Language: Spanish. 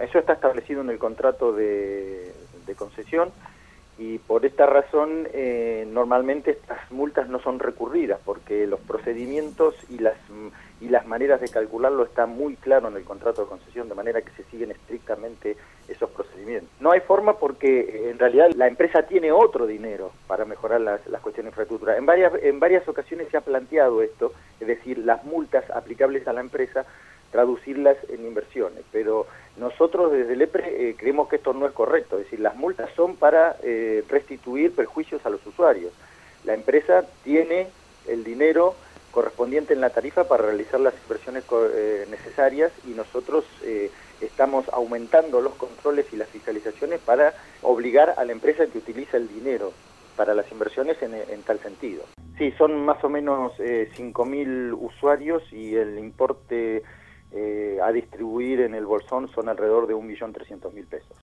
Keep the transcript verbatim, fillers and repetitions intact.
eso está establecido en el contrato de, de concesión y por esta razón eh, normalmente estas multas no son recurridas porque los procedimientos y las y las maneras de calcularlo están muy claro en el contrato de concesión, de manera que se siguen estrictamente esos procedimientos. No hay forma porque eh, en realidad la empresa tiene otro dinero para mejorar las, las cuestiones de infraestructura. En varias, en varias ocasiones se ha planteado esto, es decir, las multas aplicables a la empresa, traducirlas en inversiones, pero nosotros desde el EPRE eh, creemos que esto no es correcto, es decir, las multas son para eh, restituir perjuicios a los usuarios. La empresa tiene el dinero correspondiente en la tarifa para realizar las inversiones eh, necesarias y nosotros eh, estamos aumentando los controles y las fiscalizaciones para obligar a la empresa que utiliza el dinero para las inversiones en, en tal sentido. Sí, son más o menos eh, cinco mil usuarios y el importe Eh, a distribuir en el bolsón son alrededor de un millón trescientos mil pesos.